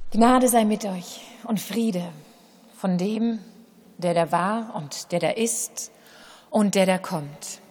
Gnade sei mit euch und Friede von dem, der da war und der da ist und der da kommt.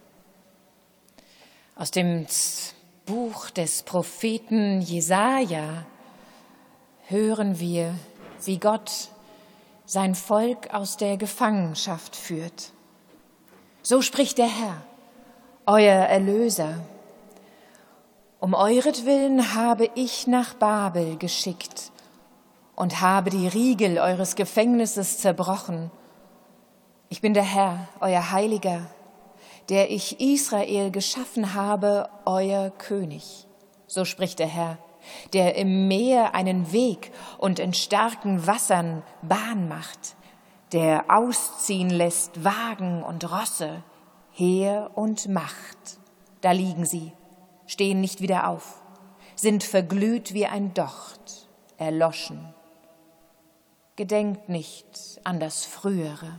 Aus dem Buch des Propheten Jesaja hören wir, wie Gott sein Volk aus der Gefangenschaft führt. So spricht der Herr, euer Erlöser. Um euretwillen habe ich nach Babel geschickt und habe die Riegel eures Gefängnisses zerbrochen. Ich bin der Herr, euer Heiliger, der ich Israel geschaffen habe, euer König. So spricht der Herr, der im Meer einen Weg und in starken Wassern Bahn macht, der ausziehen lässt Wagen und Rosse, Heer und Macht. Da liegen sie, stehen nicht wieder auf, sind verglüht wie ein Docht, erloschen. Gedenkt nicht an das Frühere.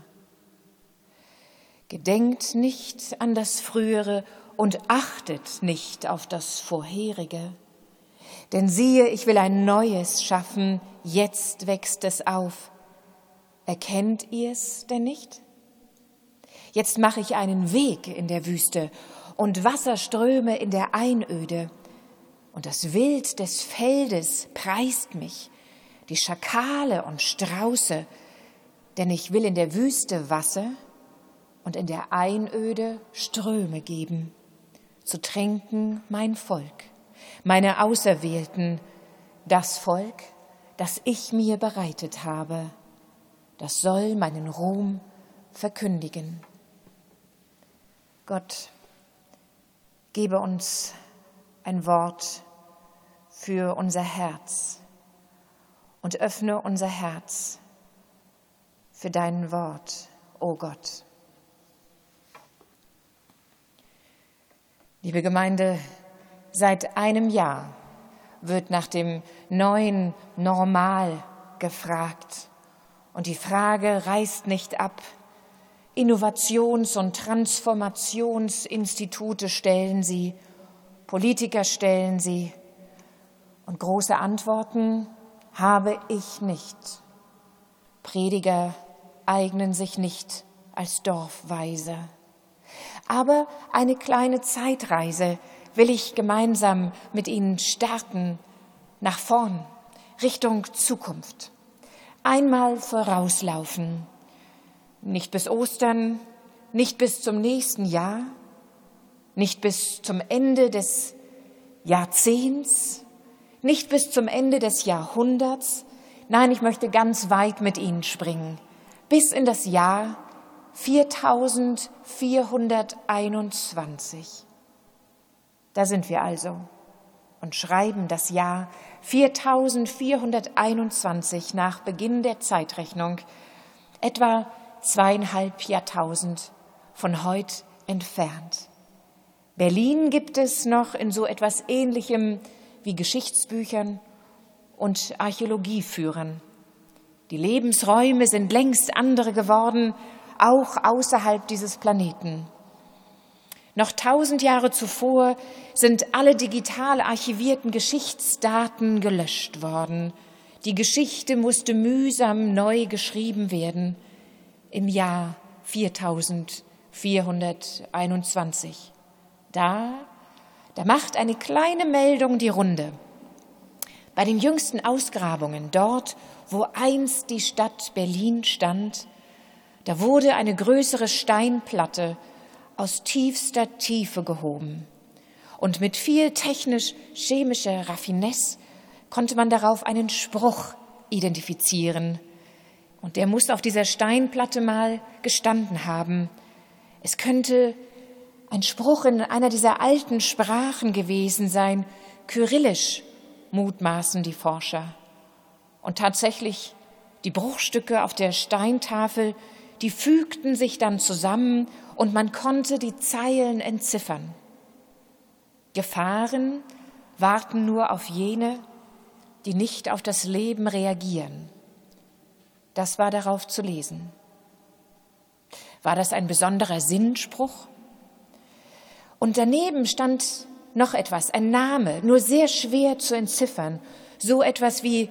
Gedenkt nicht an das Frühere und achtet nicht auf das Vorherige. Denn siehe, ich will ein Neues schaffen, jetzt wächst es auf. Erkennt ihr's denn nicht? Jetzt mache ich einen Weg in der Wüste und Wasserströme in der Einöde. Und das Wild des Feldes preist mich, die Schakale und Strauße, denn ich will in der Wüste Wasser und in der Einöde Ströme geben, zu tränken mein Volk, meine Auserwählten, das Volk, das ich mir bereitet habe, das soll meinen Ruhm verkündigen. Gott, gebe uns ein Wort für unser Herz und öffne unser Herz für dein Wort, o Gott. Liebe Gemeinde, seit einem Jahr wird nach dem neuen Normal gefragt. Und die Frage reißt nicht ab. Innovations- und Transformationsinstitute stellen sie, Politiker stellen sie. Und große Antworten habe ich nicht. Prediger eignen sich nicht als Dorfweise. Aber eine kleine Zeitreise will ich gemeinsam mit Ihnen starten, nach vorn, Richtung Zukunft. Einmal vorauslaufen, nicht bis Ostern, nicht bis zum nächsten Jahr, nicht bis zum Ende des Jahrzehnts, nicht bis zum Ende des Jahrhunderts. Nein, ich möchte ganz weit mit Ihnen springen, bis in das Jahr 4421. Da sind wir also und schreiben das Jahr 4421 nach Beginn der Zeitrechnung, etwa 2,5 Jahrtausend von heute entfernt. Berlin gibt es noch in so etwas Ähnlichem wie Geschichtsbüchern und Archäologieführern. Die Lebensräume sind längst andere geworden, auch außerhalb dieses Planeten. Noch 1000 Jahre zuvor sind alle digital archivierten Geschichtsdaten gelöscht worden. Die Geschichte musste mühsam neu geschrieben werden im Jahr 4421. Da macht eine kleine Meldung die Runde. Bei den jüngsten Ausgrabungen, dort, wo einst die Stadt Berlin stand, da wurde eine größere Steinplatte aus tiefster Tiefe gehoben. Und mit viel technisch-chemischer Raffinesse konnte man darauf einen Spruch identifizieren. Und der muss auf dieser Steinplatte mal gestanden haben. Es könnte ein Spruch in einer dieser alten Sprachen gewesen sein, Kyrillisch, mutmaßen die Forscher. Und tatsächlich, die Bruchstücke auf der Steintafel, die fügten sich dann zusammen und man konnte die Zeilen entziffern. Gefahren warten nur auf jene, die nicht auf das Leben reagieren. Das war darauf zu lesen. War das ein besonderer Sinnspruch? Und daneben stand noch etwas, ein Name, nur sehr schwer zu entziffern, so etwas wie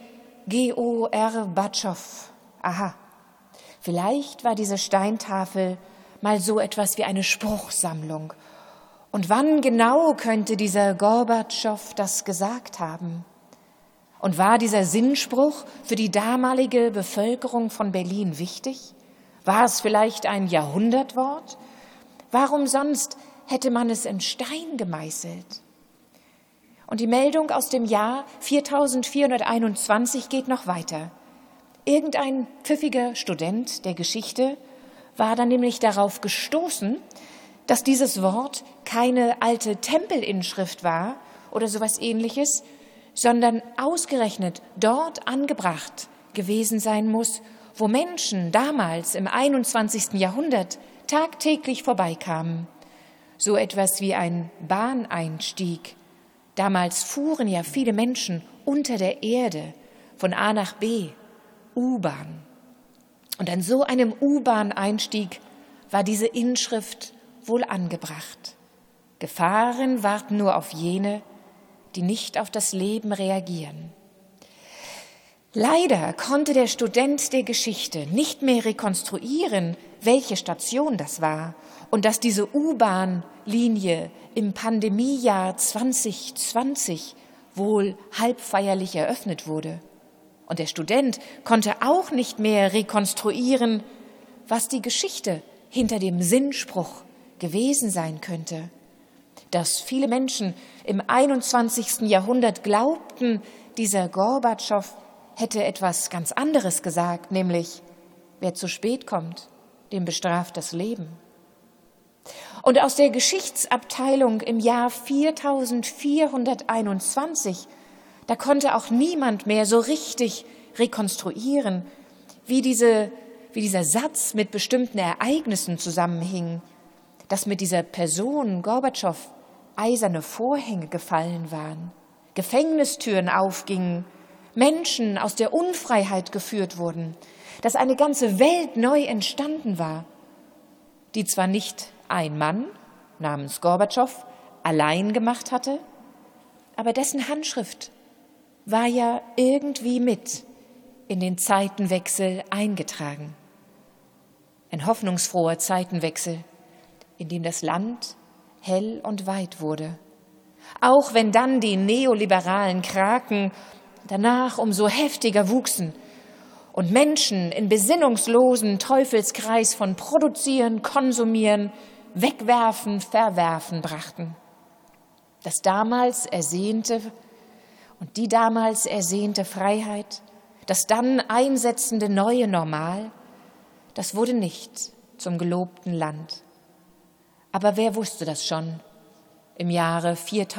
Gorbatschow. Aha, vielleicht war diese Steintafel mal so etwas wie eine Spruchsammlung. Und wann genau könnte dieser Gorbatschow das gesagt haben? Und war dieser Sinnspruch für die damalige Bevölkerung von Berlin wichtig? War es vielleicht ein Jahrhundertwort? Warum sonst hätte man es in Stein gemeißelt? Und die Meldung aus dem Jahr 4421 geht noch weiter. Irgendein pfiffiger Student der Geschichte war dann nämlich darauf gestoßen, dass dieses Wort keine alte Tempelinschrift war oder sowas Ähnliches, sondern ausgerechnet dort angebracht gewesen sein muss, wo Menschen damals im 21. Jahrhundert tagtäglich vorbeikamen. So etwas wie ein Bahneinstieg. Damals fuhren ja viele Menschen unter der Erde von A nach B, U-Bahn. Und an so einem U-Bahn-Einstieg war diese Inschrift wohl angebracht. Gefahren warten nur auf jene, die nicht auf das Leben reagieren. Leider konnte der Student der Geschichte nicht mehr rekonstruieren, welche Station das war und dass diese U-Bahn-Linie im Pandemiejahr 2020 wohl halbfeierlich eröffnet wurde. Und der Student konnte auch nicht mehr rekonstruieren, was die Geschichte hinter dem Sinnspruch gewesen sein könnte. Dass viele Menschen im 21. Jahrhundert glaubten, dieser Gorbatschow hätte etwas ganz anderes gesagt, nämlich, wer zu spät kommt, dem bestraft das Leben. Und aus der Geschichtsabteilung im Jahr 4421, da konnte auch niemand mehr so richtig rekonstruieren, wie dieser Satz mit bestimmten Ereignissen zusammenhing, dass mit dieser Person Gorbatschow eiserne Vorhänge gefallen waren, Gefängnistüren aufgingen, Menschen aus der Unfreiheit geführt wurden, dass eine ganze Welt neu entstanden war, die zwar nicht ein Mann namens Gorbatschow allein gemacht hatte, aber dessen Handschrift war ja irgendwie mit in den Zeitenwechsel eingetragen. Ein hoffnungsfroher Zeitenwechsel, in dem das Land hell und weit wurde. Auch wenn dann die neoliberalen Kraken danach umso heftiger wuchsen und Menschen in besinnungslosen Teufelskreis von Produzieren, Konsumieren, Wegwerfen, Verwerfen brachten. Das damals ersehnte und die damals ersehnte Freiheit, das dann einsetzende neue Normal, das wurde nicht zum gelobten Land. Aber wer wusste das schon im Jahre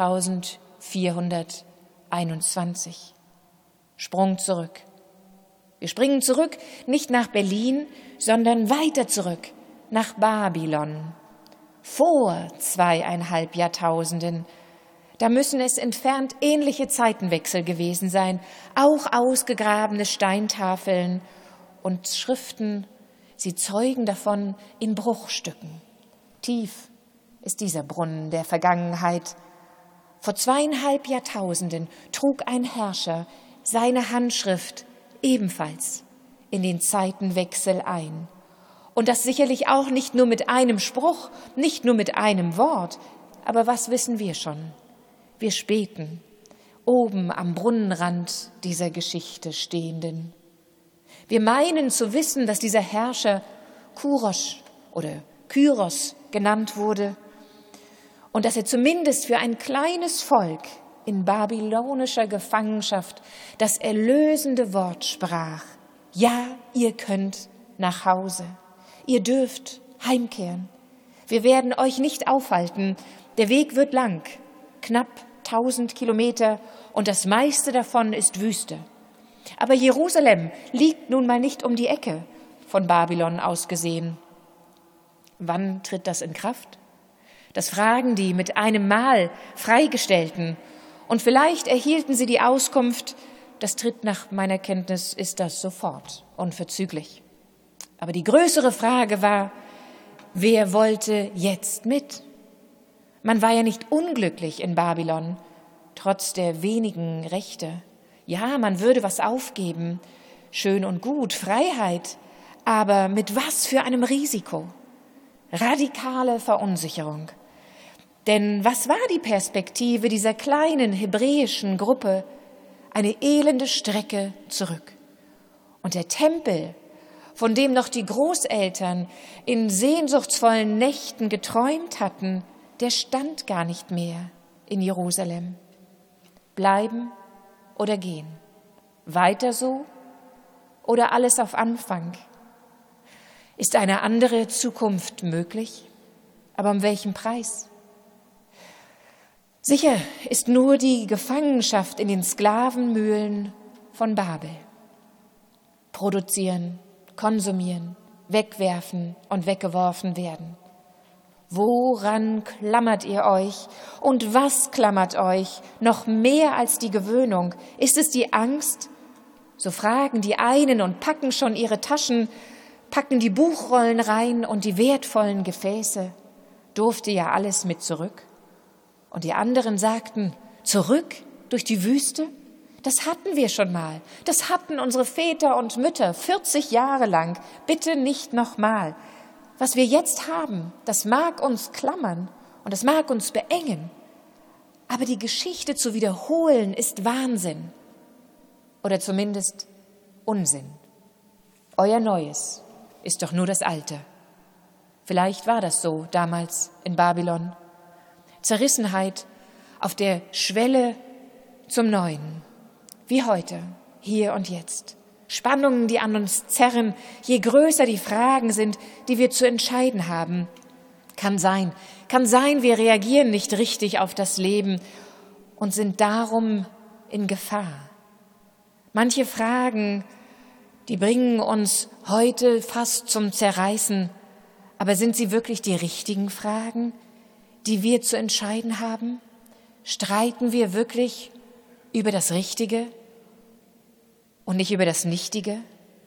4421? Sprung zurück. Wir springen zurück, nicht nach Berlin, sondern weiter zurück, nach Babylon. Vor 2,5 Jahrtausenden. Da müssen es entfernt ähnliche Zeitenwechsel gewesen sein, auch ausgegrabene Steintafeln und Schriften, sie zeugen davon in Bruchstücken. Tief ist dieser Brunnen der Vergangenheit. Vor 2,5 Jahrtausenden trug ein Herrscher seine Handschrift ebenfalls in den Zeitenwechsel ein. Und das sicherlich auch nicht nur mit einem Spruch, nicht nur mit einem Wort. Aber was wissen wir schon? Wir späten, oben am Brunnenrand dieser Geschichte Stehenden. Wir meinen zu wissen, dass dieser Herrscher Kurosch oder Kyros genannt wurde und dass er zumindest für ein kleines Volk in babylonischer Gefangenschaft das erlösende Wort sprach. Ja, ihr könnt nach Hause. Ihr dürft heimkehren. Wir werden euch nicht aufhalten. Der Weg wird lang, knapp 1000 Kilometer und das meiste davon ist Wüste. Aber Jerusalem liegt nun mal nicht um die Ecke, von Babylon aus gesehen. Wann tritt das in Kraft? Das fragen die mit einem Mal Freigestellten. Und vielleicht erhielten sie die Auskunft, das tritt nach meiner Kenntnis, ist das sofort, unverzüglich. Aber die größere Frage war, wer wollte jetzt mit? Man war ja nicht unglücklich in Babylon, trotz der wenigen Rechte. Ja, man würde was aufgeben, schön und gut, Freiheit, aber mit was für einem Risiko? Radikale Verunsicherung. Denn was war die Perspektive dieser kleinen hebräischen Gruppe? Eine elende Strecke zurück. Und der Tempel, von dem noch die Großeltern in sehnsuchtsvollen Nächten geträumt hatten, der stand gar nicht mehr in Jerusalem. Bleiben oder gehen? Weiter so oder alles auf Anfang? Ist eine andere Zukunft möglich? Aber um welchen Preis? Sicher ist nur die Gefangenschaft in den Sklavenmühlen von Babel. Produzieren, konsumieren, wegwerfen und weggeworfen werden. Woran klammert ihr euch und was klammert euch noch mehr als die Gewöhnung? Ist es die Angst? So fragen die einen und packen schon ihre Taschen, packen die Buchrollen rein und die wertvollen Gefäße. Durfte ja alles mit zurück. Und die anderen sagten, zurück durch die Wüste? Das hatten wir schon mal. Das hatten unsere Väter und Mütter 40 Jahre lang. Bitte nicht nochmal. Was wir jetzt haben, das mag uns klammern und das mag uns beengen. Aber die Geschichte zu wiederholen ist Wahnsinn. Oder zumindest Unsinn. Euer Neues ist doch nur das Alte. Vielleicht war das so damals in Babylon. Zerrissenheit auf der Schwelle zum Neuen, wie heute, hier und jetzt. Spannungen, die an uns zerren, je größer die Fragen sind, die wir zu entscheiden haben. Kann sein, wir reagieren nicht richtig auf das Leben und sind darum in Gefahr. Manche Fragen, die bringen uns heute fast zum Zerreißen, aber sind sie wirklich die richtigen Fragen, die wir zu entscheiden haben? Streiten wir wirklich über das Richtige und nicht über das Nichtige?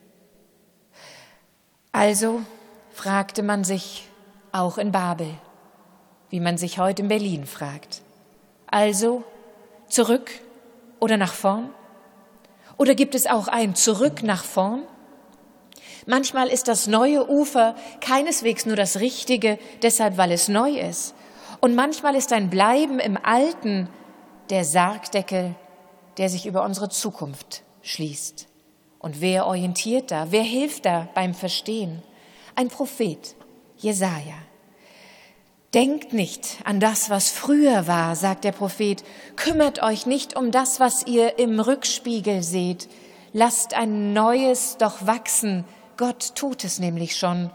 Also fragte man sich auch in Babel, wie man sich heute in Berlin fragt. Also zurück oder nach vorn? Oder gibt es auch ein Zurück nach vorn? Manchmal ist das neue Ufer keineswegs nur das Richtige, deshalb weil es neu ist. Und manchmal ist ein Bleiben im Alten der Sargdeckel, der sich über unsere Zukunft schließt. Und wer orientiert da? Wer hilft da beim Verstehen? Ein Prophet, Jesaja. Denkt nicht an das, was früher war, sagt der Prophet. Kümmert euch nicht um das, was ihr im Rückspiegel seht. Lasst ein Neues doch wachsen. Gott tut es nämlich schon.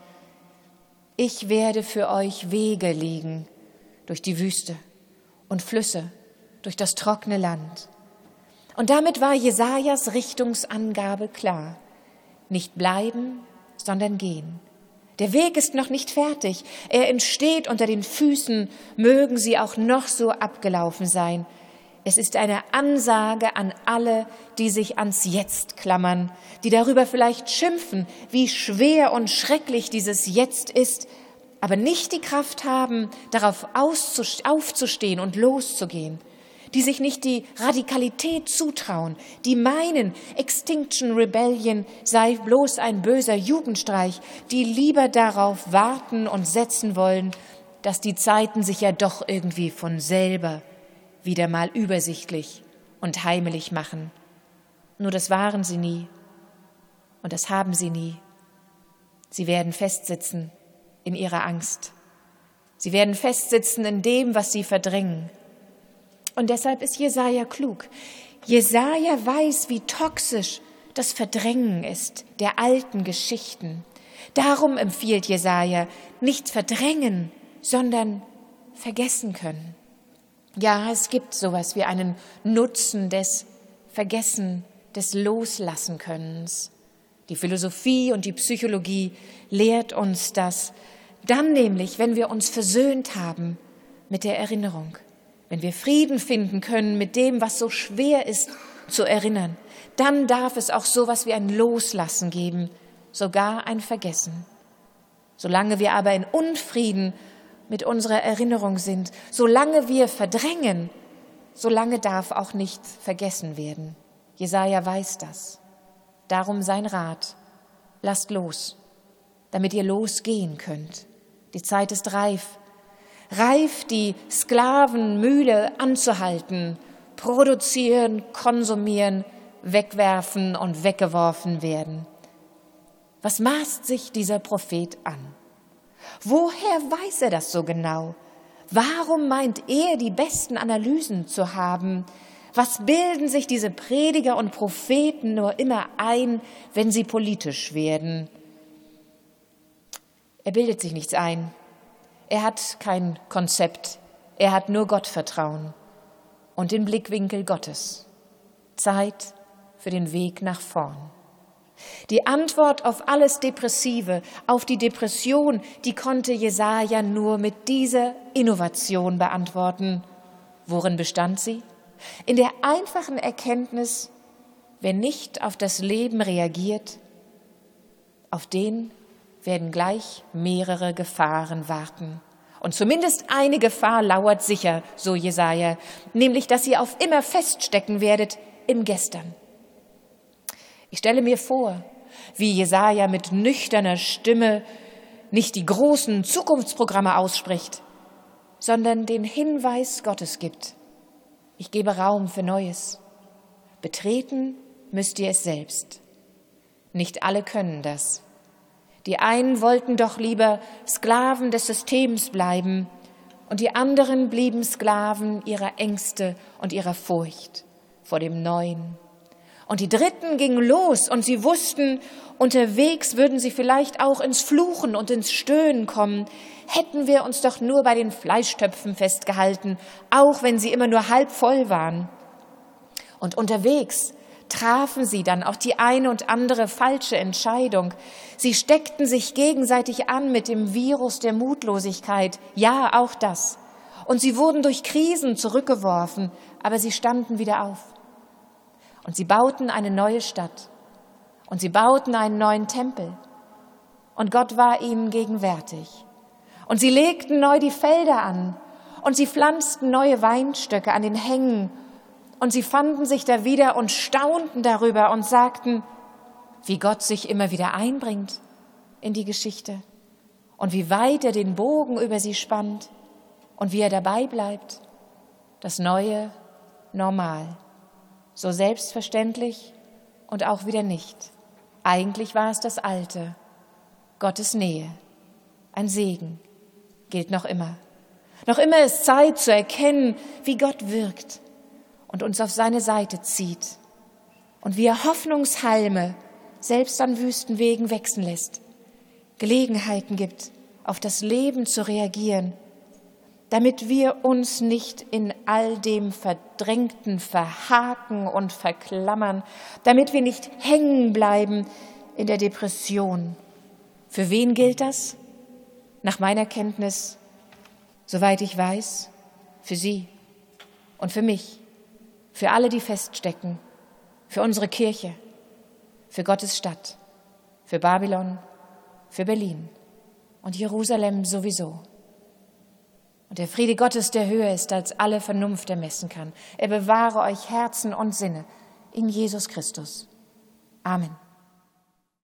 Ich werde für euch Wege legen durch die Wüste und Flüsse durch das trockene Land. Und damit war Jesajas Richtungsangabe klar. Nicht bleiben, sondern gehen. Der Weg ist noch nicht fertig. Er entsteht unter den Füßen, mögen sie auch noch so abgelaufen sein. Es ist eine Ansage an alle, die sich ans Jetzt klammern, die darüber vielleicht schimpfen, wie schwer und schrecklich dieses Jetzt ist, aber nicht die Kraft haben, darauf aufzustehen und loszugehen, die sich nicht die Radikalität zutrauen, die meinen, Extinction Rebellion sei bloß ein böser Jugendstreich, die lieber darauf warten und setzen wollen, dass die Zeiten sich ja doch irgendwie von selber wieder mal übersichtlich und heimelig machen. Nur das waren sie nie und das haben sie nie. Sie werden festsitzen in ihrer Angst. Sie werden festsitzen in dem, was sie verdrängen. Und deshalb ist Jesaja klug. Jesaja weiß, wie toxisch das Verdrängen ist der alten Geschichten. Darum empfiehlt Jesaja, nicht verdrängen, sondern vergessen können. Ja, es gibt sowas wie einen Nutzen des Vergessen, des Loslassen-Könnens. Die Philosophie und die Psychologie lehrt uns das. Dann nämlich, wenn wir uns versöhnt haben mit der Erinnerung, wenn wir Frieden finden können mit dem, was so schwer ist zu erinnern, dann darf es auch sowas wie ein Loslassen geben, sogar ein Vergessen. Solange wir aber in Unfrieden mit unserer Erinnerung sind, solange wir verdrängen, solange darf auch nicht vergessen werden. Jesaja weiß das. Darum sein Rat: Lasst los, damit ihr losgehen könnt. Die Zeit ist reif. Reif, die Sklavenmühle anzuhalten, produzieren, konsumieren, wegwerfen und weggeworfen werden. Was maßt sich dieser Prophet an? Woher weiß er das so genau? Warum meint er, die besten Analysen zu haben? Was bilden sich diese Prediger und Propheten nur immer ein, wenn sie politisch werden? Er bildet sich nichts ein. Er hat kein Konzept. Er hat nur Gottvertrauen und den Blickwinkel Gottes. Zeit für den Weg nach vorn. Die Antwort auf alles Depressive, auf die Depression, die konnte Jesaja nur mit dieser Innovation beantworten. Worin bestand sie? In der einfachen Erkenntnis: Wer nicht auf das Leben reagiert, auf den werden gleich mehrere Gefahren warten. Und zumindest eine Gefahr lauert sicher, so Jesaja, nämlich, dass ihr auf immer feststecken werdet im Gestern. Ich stelle mir vor, wie Jesaja mit nüchterner Stimme nicht die großen Zukunftsprogramme ausspricht, sondern den Hinweis Gottes gibt: Ich gebe Raum für Neues. Betreten müsst ihr es selbst. Nicht alle können das. Die einen wollten doch lieber Sklaven des Systems bleiben und die anderen blieben Sklaven ihrer Ängste und ihrer Furcht vor dem Neuen. Und die Dritten gingen los und sie wussten, unterwegs würden sie vielleicht auch ins Fluchen und ins Stöhnen kommen. Hätten wir uns doch nur bei den Fleischtöpfen festgehalten, auch wenn sie immer nur halb voll waren. Und unterwegs trafen sie dann auch die eine und andere falsche Entscheidung. Sie steckten sich gegenseitig an mit dem Virus der Mutlosigkeit. Ja, auch das. Und sie wurden durch Krisen zurückgeworfen, aber sie standen wieder auf. Und sie bauten eine neue Stadt. Und sie bauten einen neuen Tempel. Und Gott war ihnen gegenwärtig. Und sie legten neu die Felder an. Und sie pflanzten neue Weinstöcke an den Hängen. Und sie fanden sich da wieder und staunten darüber und sagten, wie Gott sich immer wieder einbringt in die Geschichte und wie weit er den Bogen über sie spannt und wie er dabei bleibt. Das neue Normal. So selbstverständlich und auch wieder nicht. Eigentlich war es das Alte. Gottes Nähe, ein Segen, gilt noch immer. Noch immer ist Zeit zu erkennen, wie Gott wirkt und uns auf seine Seite zieht und wie er Hoffnungshalme selbst an Wüstenwegen wachsen lässt, Gelegenheiten gibt, auf das Leben zu reagieren, damit wir uns nicht in all dem Verdrängten verhaken und verklammern, damit wir nicht hängen bleiben in der Depression. Für wen gilt das? Nach meiner Kenntnis, soweit ich weiß, für Sie und für mich, für alle, die feststecken, für unsere Kirche, für Gottes Stadt, für Babylon, für Berlin und Jerusalem sowieso. Und der Friede Gottes, der höher ist, als alle Vernunft ermessen kann, er bewahre euch Herzen und Sinne in Jesus Christus. Amen.